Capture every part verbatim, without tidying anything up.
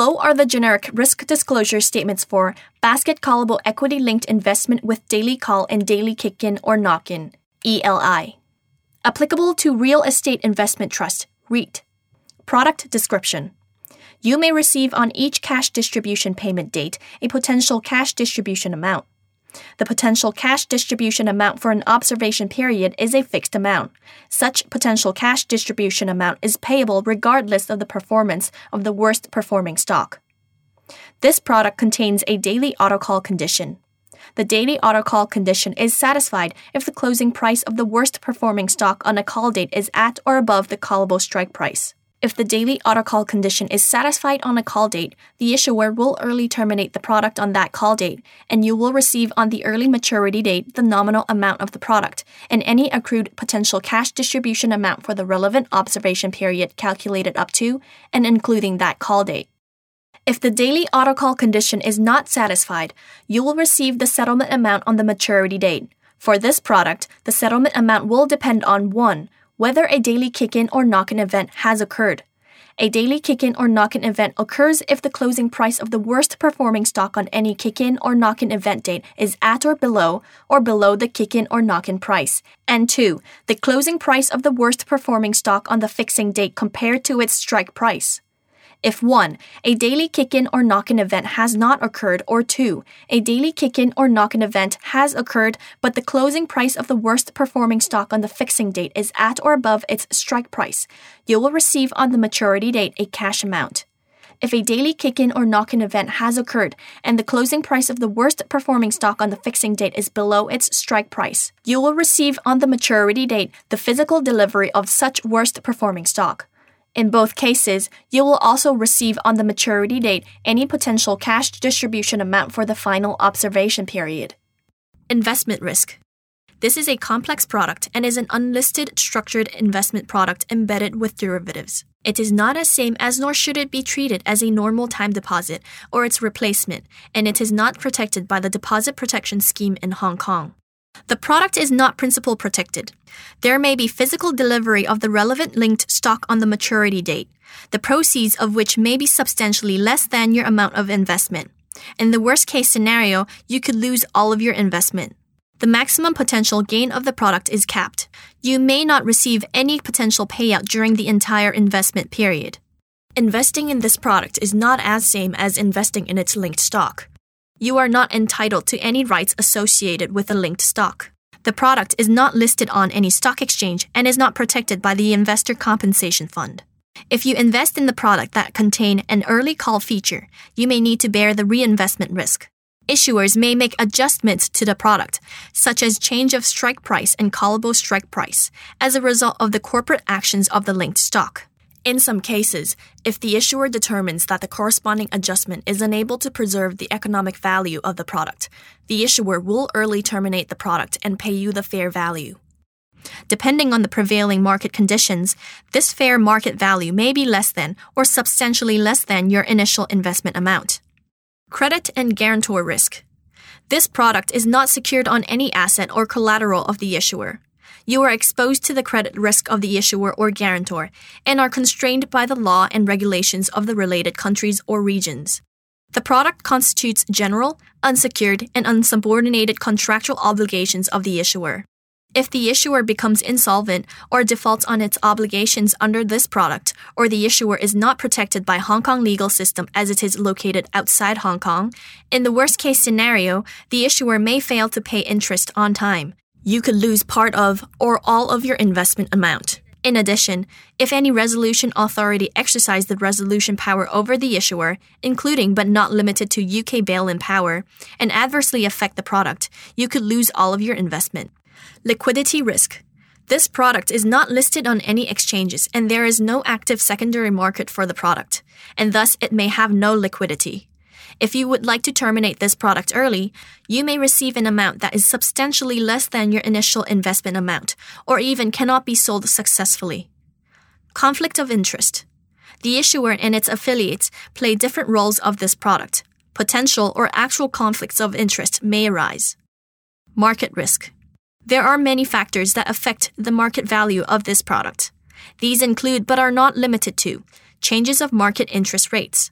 Below are the generic risk disclosure statements for basket callable equity-linked investment with daily call and daily kick-in or knock-in, E L I. Applicable to real estate investment trust, REIT. Product description. You may receive on each cash distribution payment date a potential cash distribution amount. The potential cash distribution amount for an observation period is a fixed amount. Such potential cash distribution amount is payable regardless of the performance of the worst performing stock. This product contains a daily autocall condition. The daily autocall condition is satisfied if the closing price of the worst performing stock on a call date is at or above the callable strike price. If the daily autocall condition is satisfied on a call date, the issuer will early terminate the product on that call date, and you will receive on the early maturity date the nominal amount of the product and any accrued potential cash distribution amount for the relevant observation period calculated up to and including that call date. If the daily autocall condition is not satisfied, you will receive the settlement amount on the maturity date. For this product, the settlement amount will depend on one whether a daily kick-in or knock-in event has occurred. A daily kick-in or knock-in event occurs if the closing price of the worst performing stock on any kick-in or knock-in event date is at or below or below the kick-in or knock-in price, and two, the closing price of the worst performing stock on the fixing date compared to its strike price. If one, a daily kick-in or knock-in event has not occurred, or two, a daily kick-in or knock-in event has occurred but the closing price of the worst performing stock on the fixing date is at or above its strike price, you will receive on the maturity date a cash amount. If a daily kick-in or knock-in event has occurred and the closing price of the worst performing stock on the fixing date is below its strike price, you will receive on the maturity date the physical delivery of such worst performing stock. In both cases, you will also receive on the maturity date any potential cash distribution amount for the final observation period. Investment risk. This is a complex product and is an unlisted structured investment product embedded with derivatives. It is not as same as nor should it be treated as a normal time deposit or its replacement, and it is not protected by the Deposit Protection Scheme in Hong Kong. The product is not principal protected. There may be physical delivery of the relevant linked stock on the maturity date, the proceeds of which may be substantially less than your amount of investment. In the worst case scenario, you could lose all of your investment. The maximum potential gain of the product is capped. You may not receive any potential payout during the entire investment period. Investing in this product is not as same as investing in its linked stock. You are not entitled to any rights associated with the linked stock. The product is not listed on any stock exchange and is not protected by the Investor Compensation Fund. If you invest in the product that contain an early call feature, you may need to bear the reinvestment risk. Issuers may make adjustments to the product, such as change of strike price and callable strike price, as a result of the corporate actions of the linked stock. In some cases, if the issuer determines that the corresponding adjustment is unable to preserve the economic value of the product, the issuer will early terminate the product and pay you the fair value. Depending on the prevailing market conditions, this fair market value may be less than or substantially less than your initial investment amount. Credit and guarantor risk. This product is not secured on any asset or collateral of the issuer. You are exposed to the credit risk of the issuer or guarantor and are constrained by the law and regulations of the related countries or regions. The product constitutes general, unsecured, and unsubordinated contractual obligations of the issuer. If the issuer becomes insolvent or defaults on its obligations under this product, or the issuer is not protected by Hong Kong legal system as it is located outside Hong Kong, in the worst-case scenario, the issuer may fail to pay interest on time. You could lose part of or all of your investment amount. In addition, if any resolution authority exercise the resolution power over the issuer, including but not limited to U K bail-in power, and adversely affect the product, you could lose all of your investment. Liquidity risk. This product is not listed on any exchanges and there is no active secondary market for the product, and thus it may have no liquidity. If you would like to terminate this product early, you may receive an amount that is substantially less than your initial investment amount, or even cannot be sold successfully. Conflict of interest. The issuer and its affiliates play different roles of this product. Potential or actual conflicts of interest may arise. Market risk. There are many factors that affect the market value of this product. These include, but are not limited to, changes of market interest rates,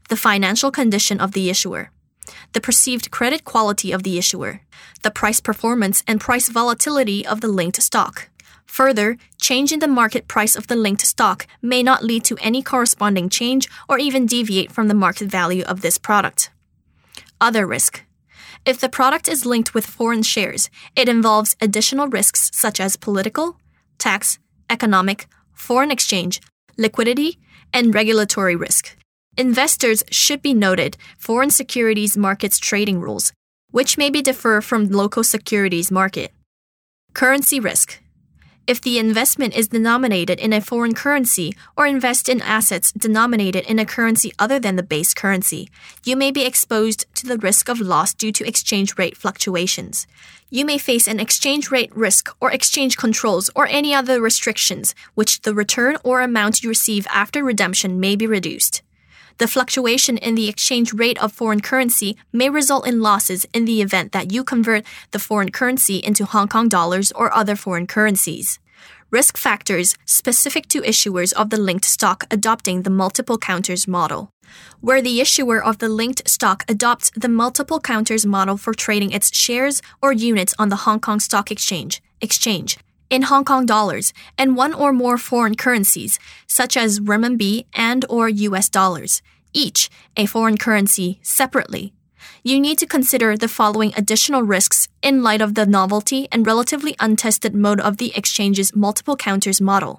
the financial condition of the issuer, the perceived credit quality of the issuer, the price performance and price volatility of the linked stock. Further, change in the market price of the linked stock may not lead to any corresponding change or even deviate from the market value of this product. Other risk. If the product is linked with foreign shares, it involves additional risks such as political, tax, economic, foreign exchange, liquidity, and regulatory risk. Investors should be noted foreign securities markets trading rules, which may be differ from local securities market. Currency risk. If the investment is denominated in a foreign currency or invest in assets denominated in a currency other than the base currency, you may be exposed to the risk of loss due to exchange rate fluctuations. You may face an exchange rate risk or exchange controls or any other restrictions, which the return or amount you receive after redemption may be reduced. The fluctuation in the exchange rate of foreign currency may result in losses in the event that you convert the foreign currency into Hong Kong dollars or other foreign currencies. Risk factors specific to issuers of the linked stock adopting the multiple counters model. Where the issuer of the linked stock adopts the multiple counters model for trading its shares or units on the Hong Kong Stock Exchange, exchange in Hong Kong dollars and one or more foreign currencies, such as renminbi and or U S dollars, each a foreign currency separately. You need to consider the following additional risks in light of the novelty and relatively untested mode of the exchange's multiple counters model.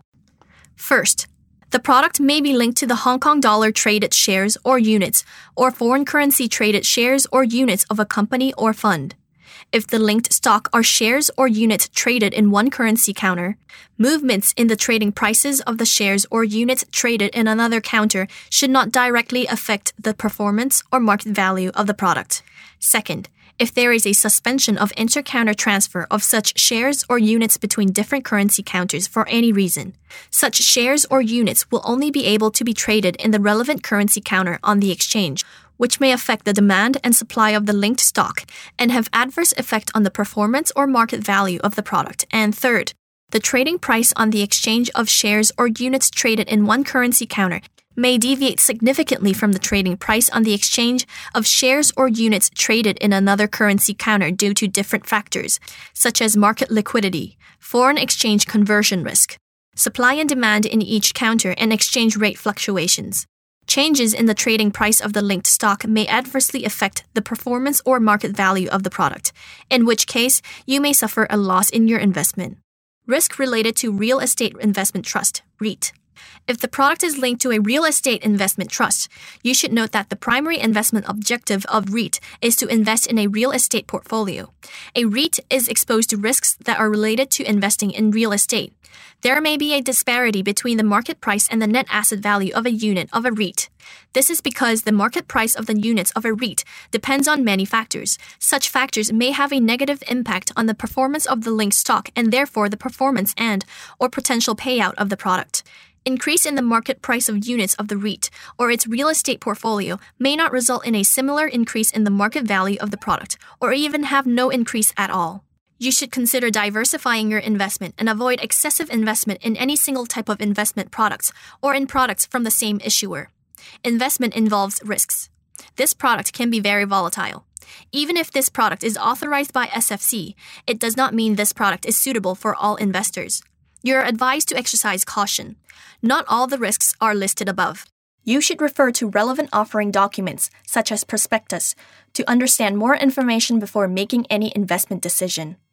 First, the product may be linked to the Hong Kong dollar traded shares or units or foreign currency traded shares or units of a company or fund. If the linked stock are shares or units traded in one currency counter, movements in the trading prices of the shares or units traded in another counter should not directly affect the performance or market value of the product. Second, if there is a suspension of inter-counter transfer of such shares or units between different currency counters for any reason, such shares or units will only be able to be traded in the relevant currency counter on the exchange, which may affect the demand and supply of the linked stock and have adverse effect on the performance or market value of the product. And third, the trading price on the exchange of shares or units traded in one currency counter may deviate significantly from the trading price on the exchange of shares or units traded in another currency counter due to different factors, such as market liquidity, foreign exchange conversion risk, supply and demand in each counter, and exchange rate fluctuations. Changes in the trading price of the linked stock may adversely affect the performance or market value of the product, in which case you may suffer a loss in your investment. Risk related to real estate investment trust, REIT. If the product is linked to a real estate investment trust, you should note that the primary investment objective of REIT is to invest in a real estate portfolio. A REIT is exposed to risks that are related to investing in real estate. There may be a disparity between the market price and the net asset value of a unit of a REIT. This is because the market price of the units of a REIT depends on many factors. Such factors may have a negative impact on the performance of the linked stock and therefore the performance and or potential payout of the product. Increase in the market price of units of the REIT or its real estate portfolio may not result in a similar increase in the market value of the product or even have no increase at all. You should consider diversifying your investment and avoid excessive investment in any single type of investment products or in products from the same issuer. Investment involves risks. This product can be very volatile. Even if this product is authorized by S F C, it does not mean this product is suitable for all investors. You are advised to exercise caution. Not all the risks are listed above. You should refer to relevant offering documents, such as prospectus, to understand more information before making any investment decision.